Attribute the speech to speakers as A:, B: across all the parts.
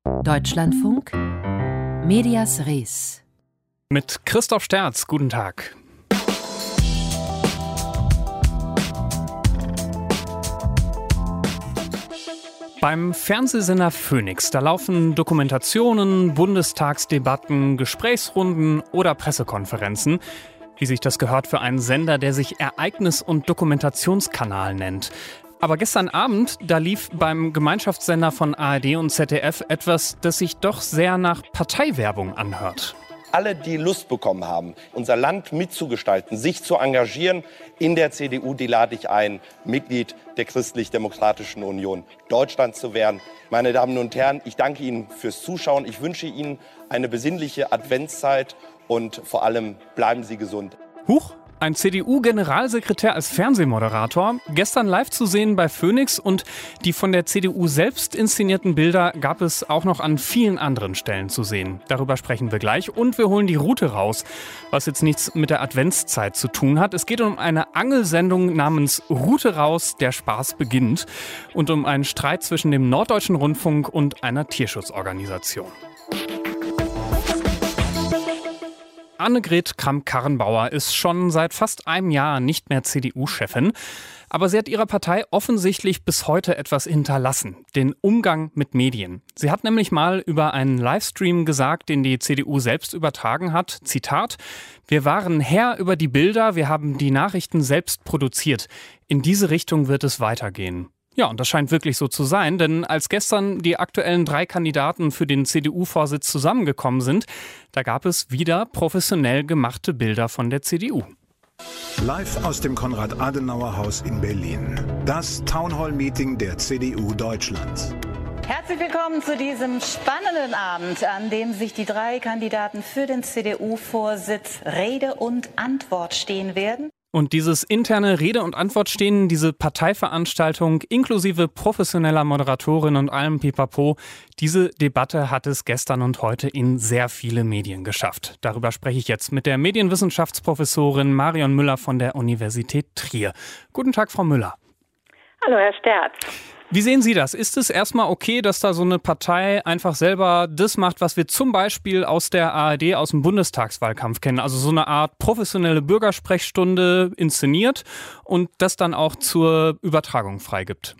A: Deutschlandfunk Medias Res
B: mit Christoph Sterz, guten Tag. Beim Fernsehsender Phoenix, da laufen Dokumentationen, Bundestagsdebatten, Gesprächsrunden oder Pressekonferenzen, wie sich das gehört für einen Sender, der sich Ereignis- und Dokumentationskanal nennt. Aber gestern Abend, da lief beim Gemeinschaftssender von ARD und ZDF etwas, das sich doch sehr nach Parteiwerbung anhört.
C: Alle, die Lust bekommen haben, unser Land mitzugestalten, sich zu engagieren in der CDU, die lade ich ein, Mitglied der Christlich-Demokratischen Union Deutschlands zu werden. Meine Damen und Herren, ich danke Ihnen fürs Zuschauen. Ich wünsche Ihnen eine besinnliche Adventszeit und vor allem bleiben Sie gesund.
B: Huch! Ein CDU-Generalsekretär als Fernsehmoderator, gestern live zu sehen bei Phoenix, und die von der CDU selbst inszenierten Bilder gab es auch noch an vielen anderen Stellen zu sehen. Darüber sprechen wir gleich, und wir holen die Route raus, was jetzt nichts mit der Adventszeit zu tun hat. Es geht um eine Angelsendung namens Route raus, der Spaß beginnt, und um einen Streit zwischen dem Norddeutschen Rundfunk und einer Tierschutzorganisation. Annegret Kramp-Karrenbauer ist schon seit fast einem Jahr nicht mehr CDU-Chefin. Aber sie hat ihrer Partei offensichtlich bis heute etwas hinterlassen: den Umgang mit Medien. Sie hat nämlich mal über einen Livestream gesagt, den die CDU selbst übertragen hat, Zitat: „Wir waren Herr über die Bilder, wir haben die Nachrichten selbst produziert. In diese Richtung wird es weitergehen." Ja, und das scheint wirklich so zu sein, denn als gestern die aktuellen 3 Kandidaten für den CDU-Vorsitz zusammengekommen sind, da gab es wieder professionell gemachte Bilder von der CDU.
D: Live aus dem Konrad-Adenauer-Haus in Berlin. Das Townhall-Meeting der CDU Deutschlands.
E: Herzlich willkommen zu diesem spannenden Abend, an dem sich die 3 Kandidaten für den CDU-Vorsitz Rede und Antwort stehen werden.
B: Und dieses interne Rede- und Antwortstehen, diese Parteiveranstaltung inklusive professioneller Moderatorin und allem Pipapo, diese Debatte hat es gestern und heute in sehr viele Medien geschafft. Darüber spreche ich jetzt mit der Medienwissenschaftsprofessorin Marion Müller von der Universität Trier. Guten Tag, Frau Müller.
F: Hallo, Herr Sterz.
B: Wie sehen Sie das? Ist es erstmal okay, dass da so eine Partei einfach selber das macht, was wir zum Beispiel aus der ARD, aus dem Bundestagswahlkampf kennen? Also so eine Art professionelle Bürgersprechstunde inszeniert und das dann auch zur Übertragung freigibt?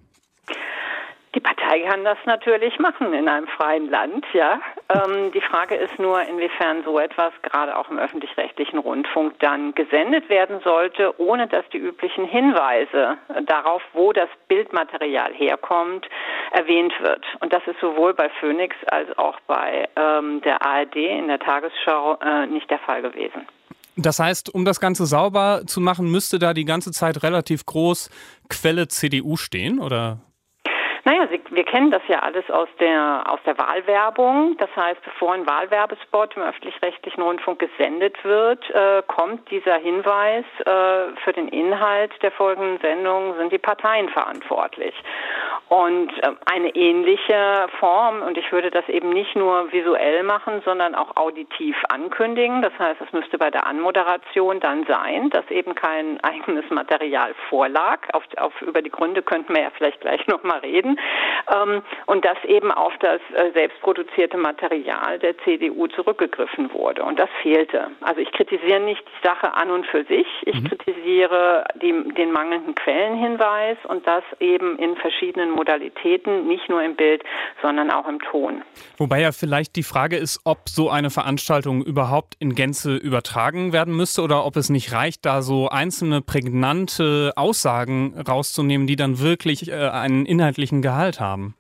F: Die Partei kann das natürlich machen in einem freien Land, ja. Die Frage ist nur, inwiefern so etwas gerade auch im öffentlich-rechtlichen Rundfunk dann gesendet werden sollte, ohne dass die üblichen Hinweise darauf, wo das Bildmaterial herkommt, erwähnt wird. Und das ist sowohl bei Phoenix als auch bei der ARD in der Tagesschau nicht der Fall gewesen.
B: Das heißt, um das Ganze sauber zu machen, müsste da die ganze Zeit relativ groß Quelle CDU stehen, oder?
F: Naja, wir kennen das ja alles aus der Wahlwerbung. Das heißt, bevor ein Wahlwerbespot im öffentlich-rechtlichen Rundfunk gesendet wird, kommt dieser Hinweis, für den Inhalt der folgenden Sendung sind die Parteien verantwortlich. Und eine ähnliche Form, und ich würde das eben nicht nur visuell machen, sondern auch auditiv ankündigen. Das heißt, es müsste bei der Anmoderation dann sein, dass eben kein eigenes Material vorlag. Über die Gründe könnten wir ja vielleicht gleich nochmal reden. Und dass eben auf das selbstproduzierte Material der CDU zurückgegriffen wurde. Und das fehlte. Also ich kritisiere nicht die Sache an und für sich. Ich kritisiere den mangelnden Quellenhinweis und das eben in verschiedenen Modalitäten, nicht nur im Bild, sondern auch im Ton.
B: Wobei ja vielleicht die Frage ist, ob so eine Veranstaltung überhaupt in Gänze übertragen werden müsste oder ob es nicht reicht, da so einzelne prägnante Aussagen rauszunehmen, die dann wirklich einen inhaltlichen Gehalt haben.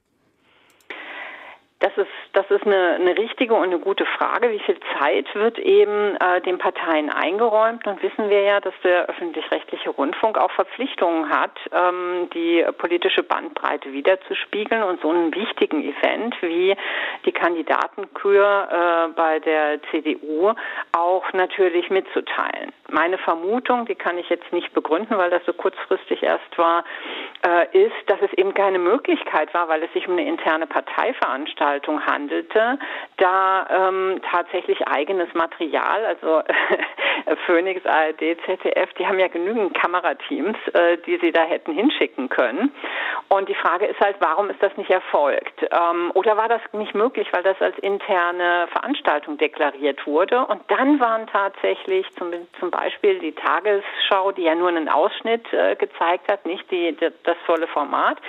F: Das ist eine richtige und eine gute Frage. Wie viel Zeit wird eben den Parteien eingeräumt? Und wissen wir ja, dass der öffentlich-rechtliche Rundfunk auch Verpflichtungen hat, die politische Bandbreite wiederzuspiegeln und so einen wichtigen Event wie die Kandidatenkür bei der CDU auch natürlich mitzuteilen. Meine Vermutung, die kann ich jetzt nicht begründen, weil das so kurzfristig erst war, ist, dass es eben keine Möglichkeit war, weil es sich um eine interne Parteiveranstaltung handelte, da tatsächlich eigenes Material, also Phoenix, ARD, ZDF, die haben ja genügend Kamerateams, die sie da hätten hinschicken können. Und die Frage ist halt, warum ist das nicht erfolgt? Oder war das nicht möglich, weil das als interne Veranstaltung deklariert wurde? Und dann waren tatsächlich zum Beispiel die Tagesschau, die ja nur einen Ausschnitt gezeigt hat, nicht das volle Format,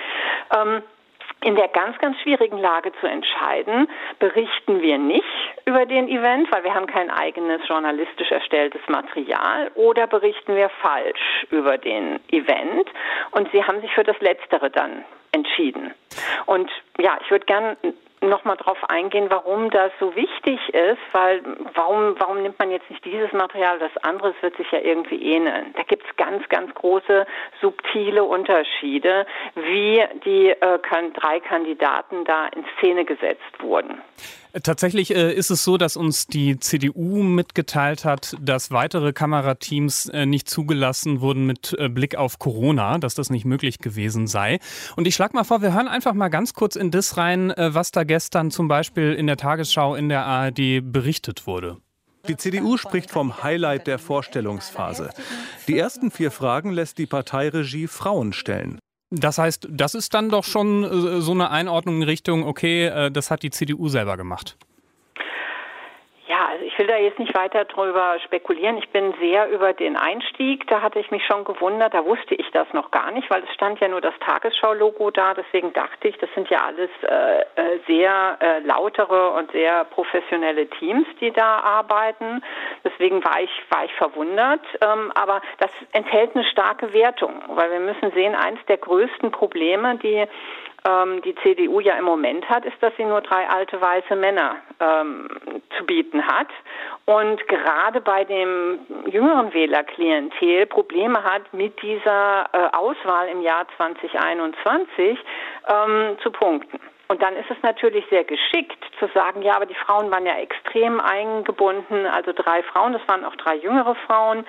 F: in der ganz, ganz schwierigen Lage zu entscheiden, berichten wir nicht über den Event, weil wir haben kein eigenes journalistisch erstelltes Material, oder berichten wir falsch über den Event. Und sie haben sich für das Letztere dann entschieden. Und ja, ich würde gern nochmal drauf eingehen, warum das so wichtig ist, weil warum nimmt man jetzt nicht dieses Material, das andere, es wird sich ja irgendwie ähneln. Da gibt es ganz, ganz große, subtile Unterschiede, wie die 3 Kandidaten da in Szene gesetzt wurden.
B: Tatsächlich ist es so, dass uns die CDU mitgeteilt hat, dass weitere Kamerateams nicht zugelassen wurden mit Blick auf Corona, dass das nicht möglich gewesen sei. Und ich schlage mal vor, wir hören einfach mal ganz kurz in das rein, was da gestern zum Beispiel in der Tagesschau in der ARD berichtet wurde.
G: Die CDU spricht vom Highlight der Vorstellungsphase. Die ersten 4 Fragen lässt die Parteiregie Frauen stellen.
B: Das heißt, das ist dann doch schon so eine Einordnung in Richtung, okay, das hat die CDU selber gemacht.
F: Ja, also ich will da jetzt nicht weiter drüber spekulieren. Ich bin sehr über den Einstieg, da hatte ich mich schon gewundert, da wusste ich das noch gar nicht, weil es stand ja nur das Tagesschau-Logo da, deswegen dachte ich, das sind ja alles sehr lautere und sehr professionelle Teams, die da arbeiten. Deswegen war ich verwundert, aber das enthält eine starke Wertung, weil wir müssen sehen, eins der größten Probleme, die CDU ja im Moment hat, ist, dass sie nur 3 alte weiße Männer zu bieten hat und gerade bei dem jüngeren Wählerklientel Probleme hat, mit dieser Auswahl im Jahr 2021 zu punkten. Und dann ist es natürlich sehr geschickt zu sagen, ja, aber die Frauen waren ja extrem eingebunden, also 3 Frauen, das waren auch 3 jüngere Frauen,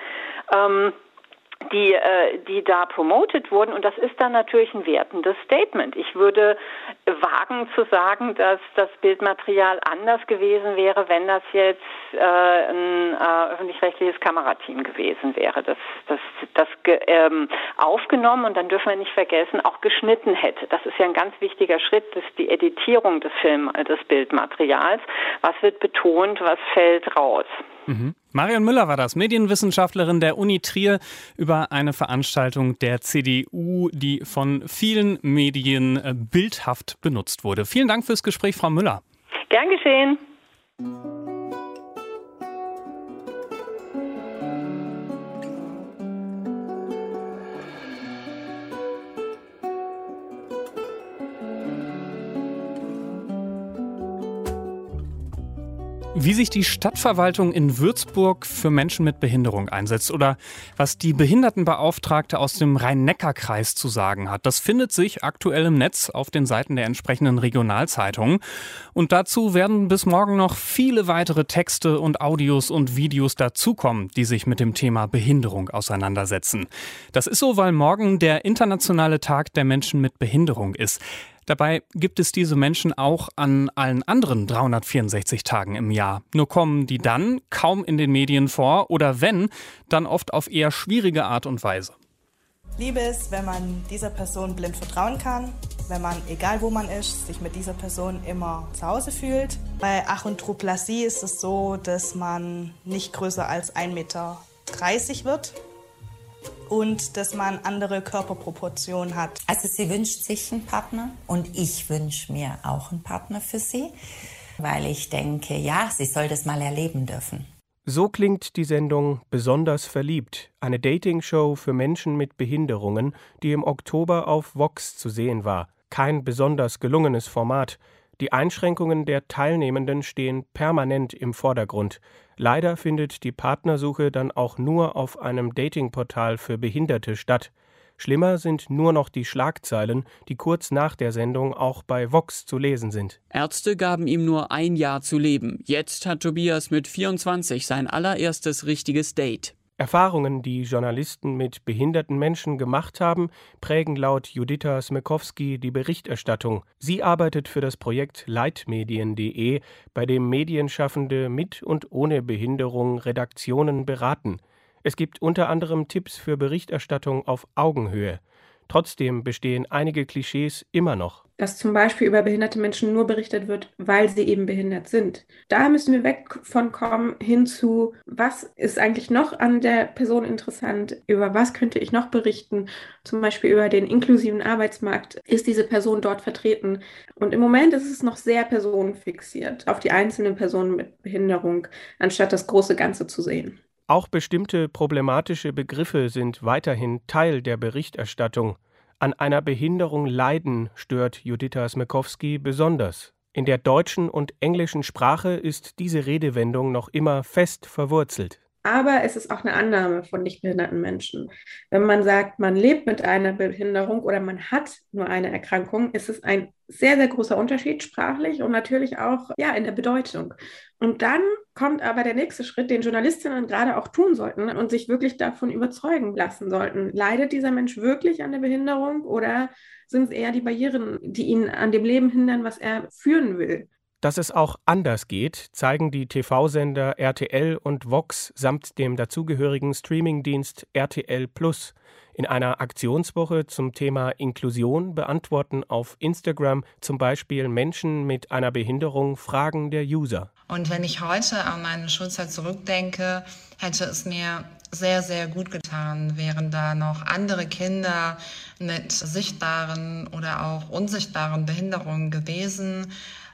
F: die da promotet wurden, und das ist dann natürlich ein wertendes Statement. Ich würde wagen zu sagen, dass das Bildmaterial anders gewesen wäre, wenn das jetzt ein öffentlich-rechtliches Kamerateam gewesen wäre, das aufgenommen und dann dürfen wir nicht vergessen, auch geschnitten hätte. Das ist ja ein ganz wichtiger Schritt, das ist die Editierung des Bildmaterials. Was wird betont, was fällt raus?
B: Mhm. Marion Müller war das, Medienwissenschaftlerin der Uni Trier, über eine Veranstaltung der CDU, die von vielen Medien bildhaft benutzt wurde. Vielen Dank fürs Gespräch, Frau Müller.
F: Gern geschehen.
B: Wie sich die Stadtverwaltung in Würzburg für Menschen mit Behinderung einsetzt oder was die Behindertenbeauftragte aus dem Rhein-Neckar-Kreis zu sagen hat, das findet sich aktuell im Netz auf den Seiten der entsprechenden Regionalzeitungen. Und dazu werden bis morgen noch viele weitere Texte und Audios und Videos dazukommen, die sich mit dem Thema Behinderung auseinandersetzen. Das ist so, weil morgen der internationale Tag der Menschen mit Behinderung ist. Dabei gibt es diese Menschen auch an allen anderen 364 Tagen im Jahr. Nur kommen die dann kaum in den Medien vor oder wenn, dann oft auf eher schwierige Art und Weise.
H: Liebe ist, wenn man dieser Person blind vertrauen kann, wenn man, egal wo man ist, sich mit dieser Person immer zu Hause fühlt. Bei Achondroplasie ist es so, dass man nicht größer als 1,30 Meter wird. Und dass man andere Körperproportionen hat.
I: Also sie wünscht sich einen Partner und ich wünsche mir auch einen Partner für sie, weil ich denke, ja, sie soll das mal erleben dürfen.
J: So klingt die Sendung Besonders verliebt, eine Dating-Show für Menschen mit Behinderungen, die im Oktober auf Vox zu sehen war. Kein besonders gelungenes Format. Die Einschränkungen der Teilnehmenden stehen permanent im Vordergrund. Leider findet die Partnersuche dann auch nur auf einem Datingportal für Behinderte statt. Schlimmer sind nur noch die Schlagzeilen, die kurz nach der Sendung auch bei Vox zu lesen sind.
K: Ärzte gaben ihm nur 1 Jahr zu leben. Jetzt hat Tobias mit 24 sein allererstes richtiges Date.
J: Erfahrungen, die Journalisten mit behinderten Menschen gemacht haben, prägen laut Judita Smekowski die Berichterstattung. Sie arbeitet für das Projekt Leitmedien.de, bei dem Medienschaffende mit und ohne Behinderung Redaktionen beraten. Es gibt unter anderem Tipps für Berichterstattung auf Augenhöhe. Trotzdem bestehen einige Klischees immer noch.
K: Dass zum Beispiel über behinderte Menschen nur berichtet wird, weil sie eben behindert sind. Da müssen wir weg von kommen hin zu, was ist eigentlich noch an der Person interessant, über was könnte ich noch berichten, zum Beispiel über den inklusiven Arbeitsmarkt, ist diese Person dort vertreten? Und im Moment ist es noch sehr personenfixiert, auf die einzelnen Personen mit Behinderung, anstatt das große Ganze zu sehen.
J: Auch bestimmte problematische Begriffe sind weiterhin Teil der Berichterstattung. An einer Behinderung leiden stört Judita Smekowski besonders. In der deutschen und englischen Sprache ist diese Redewendung noch immer fest verwurzelt.
K: Aber es ist auch eine Annahme von nicht behinderten Menschen. Wenn man sagt, man lebt mit einer Behinderung oder man hat nur eine Erkrankung, ist es ein sehr, sehr großer Unterschied sprachlich und natürlich auch in der Bedeutung. Und dann kommt aber der nächste Schritt, den Journalistinnen gerade auch tun sollten und sich wirklich davon überzeugen lassen sollten. Leidet dieser Mensch wirklich an der Behinderung oder sind es eher die Barrieren, die ihn an dem Leben hindern, was er führen will?
J: Dass es auch anders geht, zeigen die TV-Sender RTL und Vox samt dem dazugehörigen Streamingdienst RTL+. In einer Aktionswoche zum Thema Inklusion beantworten auf Instagram zum Beispiel Menschen mit einer Behinderung Fragen der User.
L: Und wenn ich heute an meine Schulzeit zurückdenke, hätte es mir sehr, sehr gut getan, wären da noch andere Kinder mit sichtbaren oder auch unsichtbaren Behinderungen gewesen,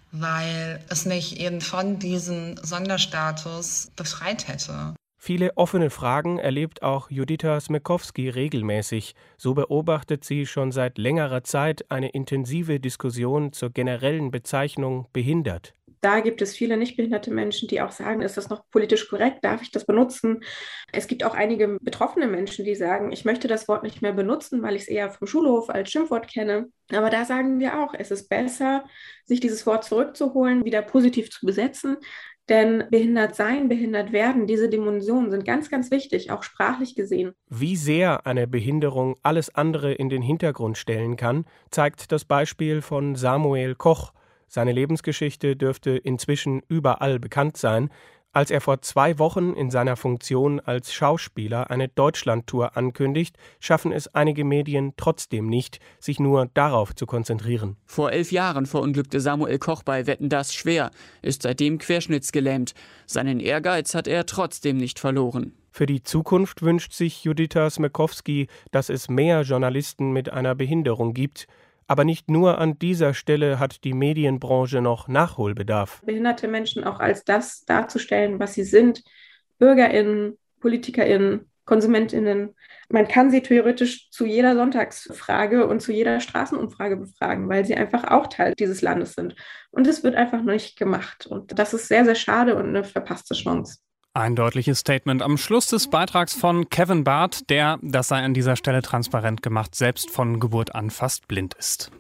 L: weil es mich eben von diesem Sonderstatus befreit hätte.
J: Viele offene Fragen erlebt auch Judita Smekowski regelmäßig. So beobachtet sie schon seit längerer Zeit eine intensive Diskussion zur generellen Bezeichnung behindert.
K: Da gibt es viele nicht behinderte Menschen, die auch sagen, ist das noch politisch korrekt, darf ich das benutzen? Es gibt auch einige betroffene Menschen, die sagen, ich möchte das Wort nicht mehr benutzen, weil ich es eher vom Schulhof als Schimpfwort kenne. Aber da sagen wir auch, es ist besser, sich dieses Wort zurückzuholen, wieder positiv zu besetzen. Denn behindert sein, behindert werden, diese Dimensionen sind ganz, ganz wichtig, auch sprachlich gesehen.
J: Wie sehr eine Behinderung alles andere in den Hintergrund stellen kann, zeigt das Beispiel von Samuel Koch. Seine Lebensgeschichte dürfte inzwischen überall bekannt sein. Als er vor 2 Wochen in seiner Funktion als Schauspieler eine Deutschlandtour ankündigt, schaffen es einige Medien trotzdem nicht, sich nur darauf zu konzentrieren.
M: Vor 11 Jahren verunglückte Samuel Koch bei Wetten, dass schwer, ist seitdem querschnittsgelähmt. Seinen Ehrgeiz hat er trotzdem nicht verloren.
J: Für die Zukunft wünscht sich Judita Smekowski, dass es mehr Journalisten mit einer Behinderung gibt. Aber nicht nur an dieser Stelle hat die Medienbranche noch Nachholbedarf.
K: Behinderte Menschen auch als das darzustellen, was sie sind, BürgerInnen, PolitikerInnen, KonsumentInnen. Man kann sie theoretisch zu jeder Sonntagsfrage und zu jeder Straßenumfrage befragen, weil sie einfach auch Teil dieses Landes sind. Und es wird einfach noch nicht gemacht. Und das ist sehr, sehr schade und eine verpasste Chance.
B: Ein deutliches Statement am Schluss des Beitrags von Kevin Barth, der, das sei an dieser Stelle transparent gemacht, selbst von Geburt an fast blind ist.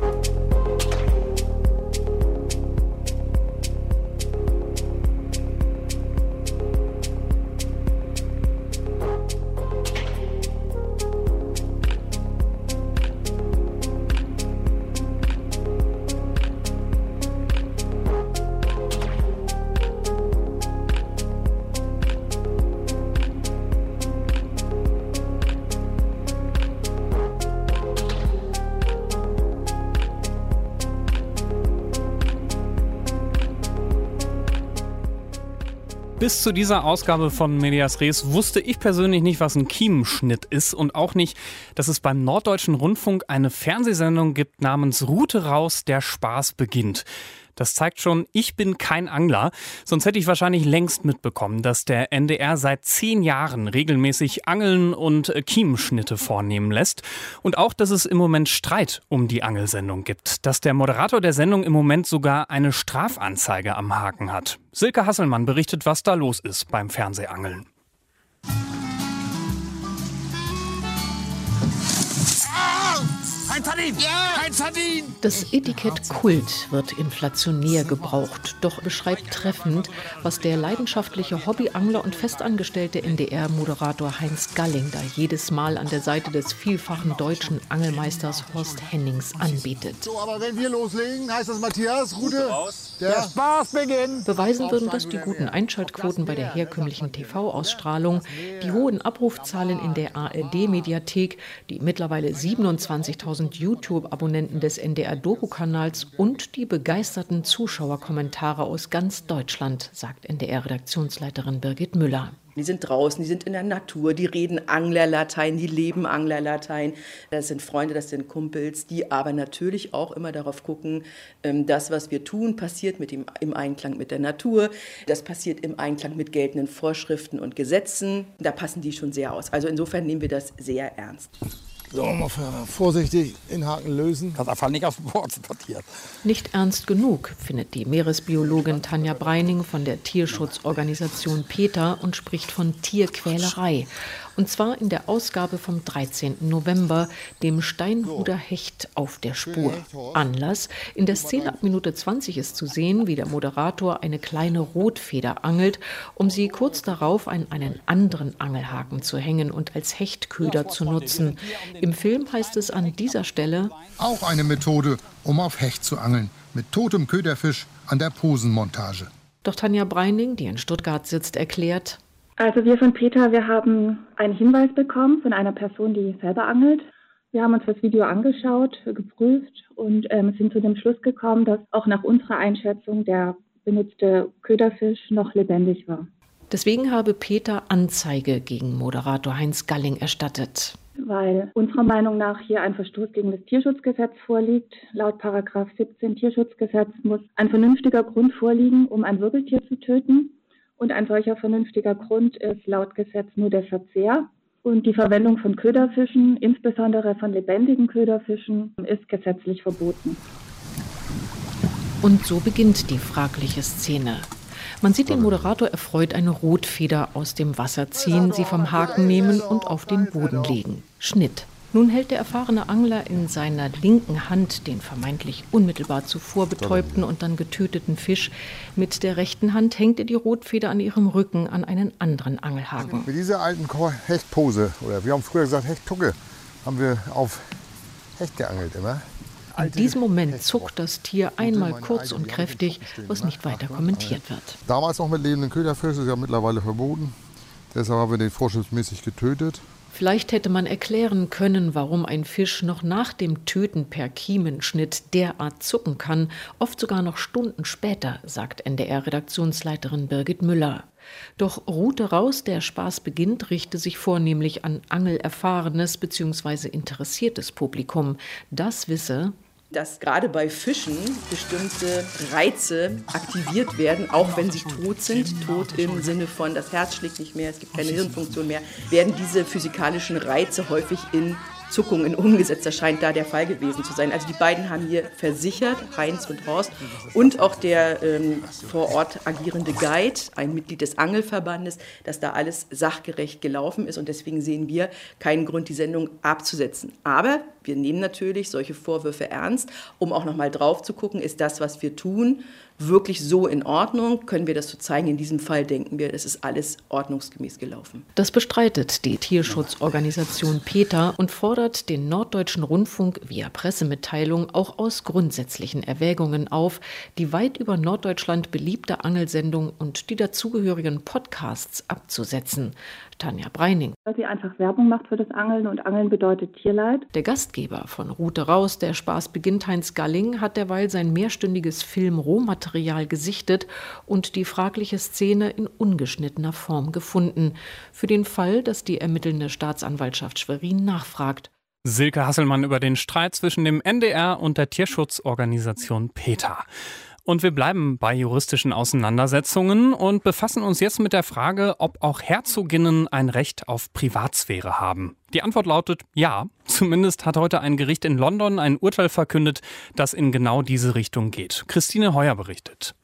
B: Bis zu dieser Ausgabe von Medias Res wusste ich persönlich nicht, was ein Kiemenschnitt ist und auch nicht, dass es beim Norddeutschen Rundfunk eine Fernsehsendung gibt namens Rute raus, der Spaß beginnt. Das zeigt schon, ich bin kein Angler, sonst hätte ich wahrscheinlich längst mitbekommen, dass der NDR seit 10 Jahren regelmäßig Angeln und Kiemenschnitte vornehmen lässt. Und auch, dass es im Moment Streit um die Angelsendung gibt. Dass der Moderator der Sendung im Moment sogar eine Strafanzeige am Haken hat. Silke Hasselmann berichtet, was da los ist beim Fernsehangeln.
N: Ein Sardin! Ja! Ein Sardin!
O: Das Etikett Kult wird inflationär gebraucht, doch beschreibt treffend, was der leidenschaftliche Hobbyangler und festangestellte NDR-Moderator Heinz Galling da jedes Mal an der Seite des vielfachen deutschen Angelmeisters Horst Hennings anbietet.
N: So, aber wenn wir loslegen, heißt das, Matthias, Route, der Spaß beginnt.
O: Beweisen würden das die guten Einschaltquoten bei der herkömmlichen TV-Ausstrahlung, die hohen Abrufzahlen in der ARD-Mediathek, die mittlerweile 27.000 YouTube-Abonnenten des NDR-Doku-Kanals und die begeisterten Zuschauerkommentare aus ganz Deutschland, sagt NDR-Redaktionsleiterin Birgit Müller.
P: Die sind draußen, die sind in der Natur, die reden Anglerlatein, die leben Anglerlatein. Das sind Freunde, das sind Kumpels, die aber natürlich auch immer darauf gucken, das, was wir tun, passiert im Einklang mit der Natur. Das passiert im Einklang mit geltenden Vorschriften und Gesetzen. Da passen die schon sehr aus. Also insofern nehmen wir das sehr ernst.
N: So, mal vorsichtig in Haken lösen. Das Fall nicht auf dem Board portiert.
O: Nicht ernst genug, findet die Meeresbiologin Tanja Breining von der Tierschutzorganisation PETA und spricht von Tierquälerei. Und zwar in der Ausgabe vom 13. November, dem Steinhuder Hecht auf der Spur. Anlass: In der Szene ab Minute 20 ist zu sehen, wie der Moderator eine kleine Rotfeder angelt, um sie kurz darauf an einen anderen Angelhaken zu hängen und als Hechtköder zu nutzen. Im Film heißt es an dieser Stelle:
N: Auch eine Methode, um auf Hecht zu angeln, mit totem Köderfisch an der Posenmontage.
O: Doch Tanja Breining, die in Stuttgart sitzt, erklärt:
Q: Also wir von PETA, wir haben einen Hinweis bekommen von einer Person, die selber angelt. Wir haben uns das Video angeschaut, geprüft und sind zu dem Schluss gekommen, dass auch nach unserer Einschätzung der benutzte Köderfisch noch lebendig war.
O: Deswegen habe PETA Anzeige gegen Moderator Heinz Galling erstattet.
Q: Weil unserer Meinung nach hier ein Verstoß gegen das Tierschutzgesetz vorliegt. Laut § 17 Tierschutzgesetz muss ein vernünftiger Grund vorliegen, um ein Wirbeltier zu töten. Und ein solcher vernünftiger Grund ist laut Gesetz nur der Verzehr. Und die Verwendung von Köderfischen, insbesondere von lebendigen Köderfischen, ist gesetzlich verboten.
O: Und so beginnt die fragliche Szene. Man sieht den Moderator erfreut eine Rotfeder aus dem Wasser ziehen, sie vom Haken nehmen und auf den Boden legen. Schnitt. Nun hält der erfahrene Angler in seiner linken Hand den vermeintlich unmittelbar zuvor betäubten und dann getöteten Fisch. Mit der rechten Hand hängt er die Rotfeder an ihrem Rücken an einen anderen Angelhaken.
N: Mit dieser alten Hechtpose, oder wir haben früher gesagt Hechttucke, haben wir auf Hecht geangelt immer.
O: In diesem Moment zuckt das Tier einmal kurz und kräftig, was nicht weiter kommentiert wird.
N: Damals noch mit lebenden Köderfisch, ist ja mittlerweile verboten. Deshalb haben wir den vorschriftsmäßig getötet.
O: Vielleicht hätte man erklären können, warum ein Fisch noch nach dem Töten per Kiemenschnitt derart zucken kann, oft sogar noch Stunden später, sagt NDR-Redaktionsleiterin Birgit Müller. Doch Route raus, der Spaß beginnt, richte sich vornehmlich an angelerfahrenes bzw. interessiertes Publikum. Das wisse,
P: dass gerade bei Fischen bestimmte Reize aktiviert werden, auch wenn sie tot sind. Tot im Sinne von, das Herz schlägt nicht mehr, es gibt keine Hirnfunktion mehr, werden diese physikalischen Reize häufig in Zuckungen umgesetzt. Das scheint da der Fall gewesen zu sein. Also die beiden haben hier versichert, Heinz und Horst, und auch der vor Ort agierende Guide, ein Mitglied des Angelverbandes, dass da alles sachgerecht gelaufen ist. Und deswegen sehen wir keinen Grund, die Sendung abzusetzen. Aber wir nehmen natürlich solche Vorwürfe ernst, um auch noch mal drauf zu gucken, ist das, was wir tun, wirklich so in Ordnung? Können wir das so zeigen? In diesem Fall denken wir, es ist alles ordnungsgemäß gelaufen.
O: Das bestreitet die Tierschutzorganisation PETA und fordert den Norddeutschen Rundfunk via Pressemitteilung auch aus grundsätzlichen Erwägungen auf, die weit über Norddeutschland beliebte Angelsendung und die dazugehörigen Podcasts abzusetzen. Tanja Breining.
Q: Weil sie einfach Werbung macht für das Angeln und Angeln bedeutet Tierleid.
O: Der Gastgeber von Route raus, der Spaß beginnt, Heinz Galling, hat derweil sein mehrstündiges Film-Rohmaterial gesichtet und die fragliche Szene in ungeschnittener Form gefunden. Für den Fall, dass die ermittelnde Staatsanwaltschaft Schwerin nachfragt.
B: Silke Hasselmann über den Streit zwischen dem NDR und der Tierschutzorganisation PETA. Und wir bleiben bei juristischen Auseinandersetzungen und befassen uns jetzt mit der Frage, ob auch Herzoginnen ein Recht auf Privatsphäre haben. Die Antwort lautet ja. Zumindest hat heute ein Gericht in London ein Urteil verkündet, das in genau diese Richtung geht. Christine Heuer berichtet.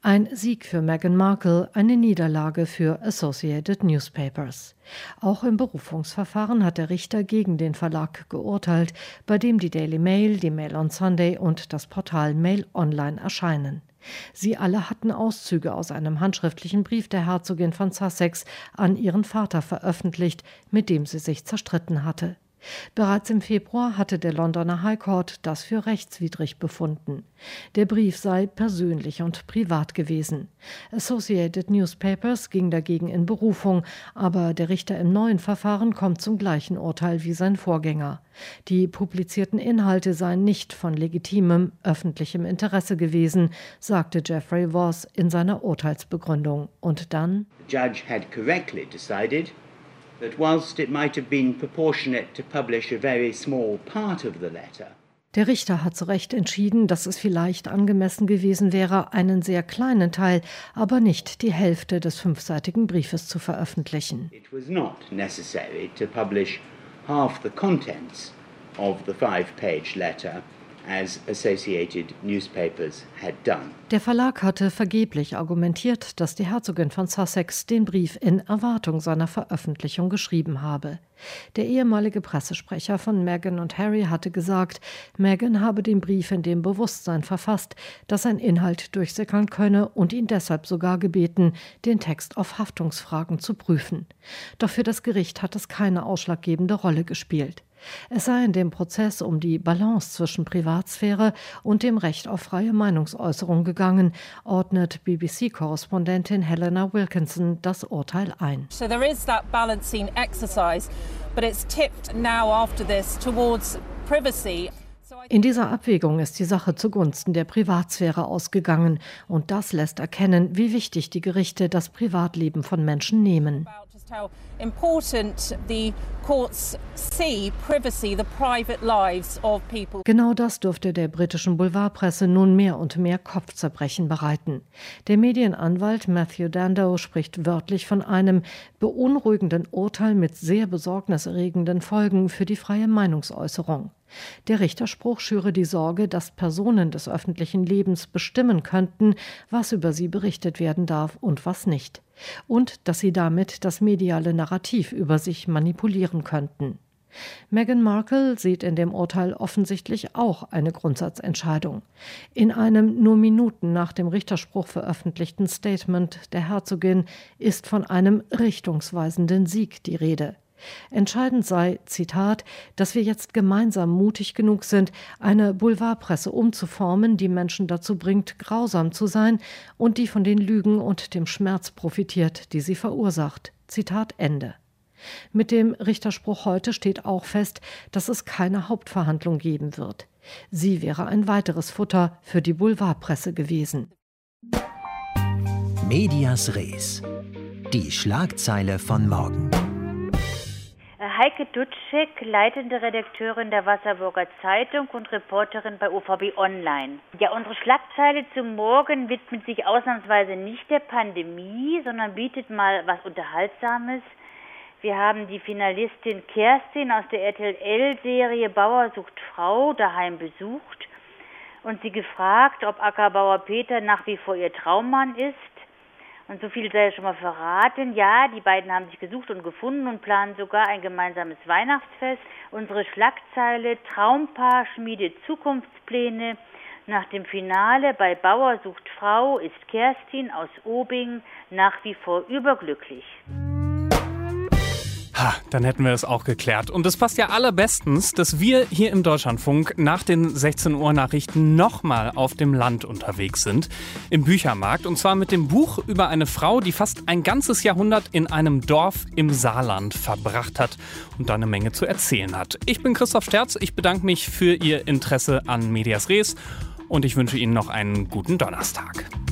R: Ein Sieg für Meghan Markle, eine Niederlage für Associated Newspapers. Auch im Berufungsverfahren hat der Richter gegen den Verlag geurteilt, bei dem die Daily Mail, die Mail on Sunday und das Portal Mail Online erscheinen. Sie alle hatten Auszüge aus einem handschriftlichen Brief der Herzogin von Sussex an ihren Vater veröffentlicht, mit dem sie sich zerstritten hatte. Bereits im Februar hatte der Londoner High Court das für rechtswidrig befunden. Der Brief sei persönlich und privat gewesen. Associated Newspapers ging dagegen in Berufung, aber der Richter im neuen Verfahren kommt zum gleichen Urteil wie sein Vorgänger. Die publizierten Inhalte seien nicht von legitimem öffentlichem Interesse gewesen, sagte Geoffrey Voss in seiner Urteilsbegründung. Und dann:
S: The judge had correctly decided that whilst it might have been proportionate to publish a very small part of the letter.
R: Der Richter hat zu Recht entschieden, dass es vielleicht angemessen gewesen wäre, einen sehr kleinen Teil, aber nicht die Hälfte des 5-seitigen Briefes zu veröffentlichen.
S: It was not necessary to publish half the contents of the 5-page letter, as Associated Newspapers had done.
R: Der Verlag hatte vergeblich argumentiert, dass die Herzogin von Sussex den Brief in Erwartung seiner Veröffentlichung geschrieben habe. Der ehemalige Pressesprecher von Meghan und Harry hatte gesagt, Meghan habe den Brief in dem Bewusstsein verfasst, dass sein Inhalt durchsickern könne und ihn deshalb sogar gebeten, den Text auf Haftungsfragen zu prüfen. Doch für das Gericht hat es keine ausschlaggebende Rolle gespielt. Es sei in dem Prozess um die Balance zwischen Privatsphäre und dem Recht auf freie Meinungsäußerung gegangen, ordnet BBC-Korrespondentin Helena Wilkinson das Urteil ein.
T: So there is that balancing exercise, but it's tipped now after this towards privacy.
R: In dieser Abwägung ist die Sache zugunsten der Privatsphäre ausgegangen, und das lässt erkennen, wie wichtig die Gerichte das Privatleben von Menschen nehmen.
T: How important the courts see privacy, the private lives of people.
R: Genau das dürfte der britischen Boulevardpresse nun mehr und mehr Kopfzerbrechen bereiten. Der Medienanwalt Matthew Dando spricht wörtlich von einem beunruhigenden Urteil mit sehr besorgniserregenden Folgen für die freie Meinungsäußerung. Der Richterspruch schüre die Sorge, dass Personen des öffentlichen Lebens bestimmen könnten, was über sie berichtet werden darf und was nicht. Und dass sie damit das mediale Narrativ über sich manipulieren könnten. Meghan Markle sieht in dem Urteil offensichtlich auch eine Grundsatzentscheidung. In einem nur Minuten nach dem Richterspruch veröffentlichten Statement der Herzogin ist von einem richtungsweisenden Sieg die Rede. Entscheidend sei, Zitat, dass wir jetzt gemeinsam mutig genug sind, eine Boulevardpresse umzuformen, die Menschen dazu bringt, grausam zu sein und die von den Lügen und dem Schmerz profitiert, die sie verursacht. Zitat Ende. Mit dem Richterspruch heute steht auch fest, dass es keine Hauptverhandlung geben wird. Sie wäre ein weiteres Futter für die Boulevardpresse gewesen.
U: Medias Res. Die Schlagzeile von morgen.
V: Heike Dutschek, leitende Redakteurin der Wasserburger Zeitung und Reporterin bei OVB Online. Ja, unsere Schlagzeile zum Morgen widmet sich ausnahmsweise nicht der Pandemie, sondern bietet mal was Unterhaltsames. Wir haben die Finalistin Kerstin aus der RTL-Serie Bauer sucht Frau daheim besucht und sie gefragt, ob Ackerbauer Peter nach wie vor ihr Traummann ist. Und so viel sei ja schon mal verraten. Ja, die beiden haben sich gesucht und gefunden und planen sogar ein gemeinsames Weihnachtsfest. Unsere Schlagzeile: Traumpaar schmiedet Zukunftspläne. Nach dem Finale bei Bauer sucht Frau ist Kerstin aus Obing nach wie vor überglücklich.
B: Ha, dann hätten wir es auch geklärt. Und es passt ja allerbestens, dass wir hier im Deutschlandfunk nach den 16 Uhr Nachrichten nochmal auf dem Land unterwegs sind, im Büchermarkt. Und zwar mit dem Buch über eine Frau, die fast ein ganzes Jahrhundert in einem Dorf im Saarland verbracht hat und da eine Menge zu erzählen hat. Ich bin Christoph Sterz, ich bedanke mich für Ihr Interesse an Medias Res und ich wünsche Ihnen noch einen guten Donnerstag.